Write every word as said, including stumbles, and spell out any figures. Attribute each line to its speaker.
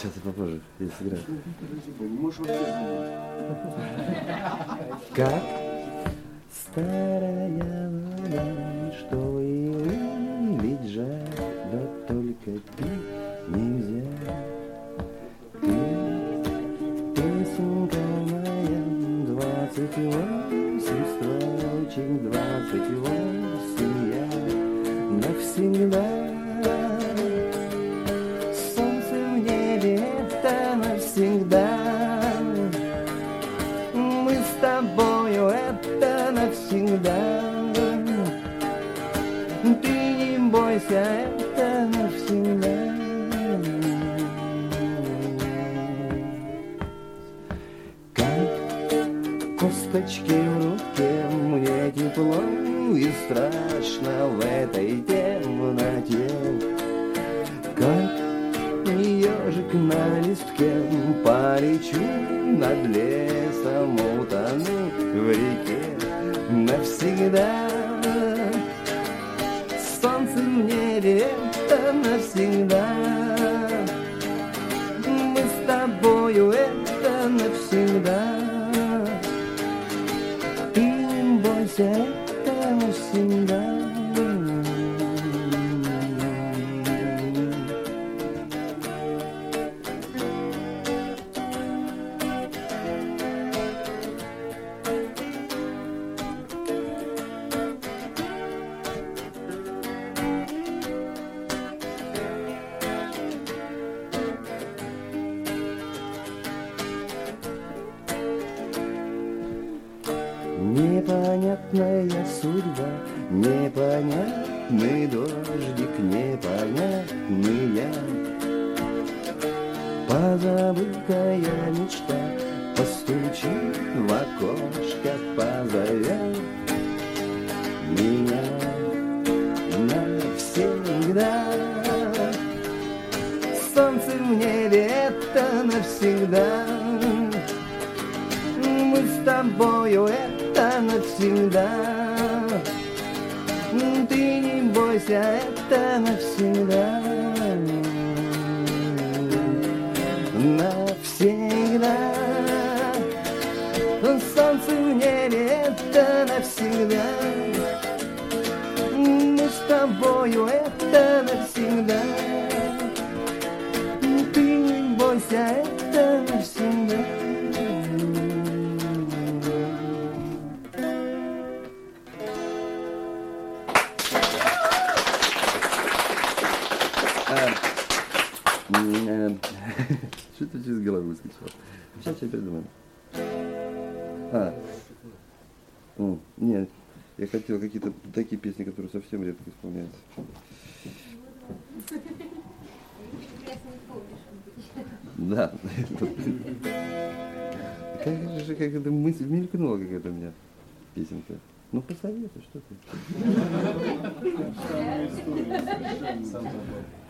Speaker 1: Сейчас я попозже, я сыграю. Как старая вода, что и вылить жаль, да только пить нельзя. Ты, песенка моя, двадцать восемь строчек, двадцать восемь я навсегда. Навсегда мы с тобою, это навсегда. Ты не бойся, это навсегда. Как косточки в руке, мне тепло и страшно в этой темноте. Как ежик на листке, полечу над лесом, утону в реке навсегда. Солнце в небе, это навсегда. Мы с тобою, это навсегда. Ты не бойся, это навсегда. Непонятная судьба, непонятный дождик, непонятный я. Позабытая мечта постучит в окошко, позовет меня навсегда. Солнце в небе, это навсегда. Мы с тобою, это навсегда. Ты не бойся, это навсегда. Навсегда. Солнце в небе, это навсегда. Мы с тобою, это навсегда. Ты не бойся, это навсегда. Что-то через голову выскочило. Сейчас я придумаю. А. О, нет, я хотел какие-то такие песни, которые совсем редко исполняются. Да. Как же, как это мысль мелькнула какая-то у меня песенка. Ну посоветуй, что ты.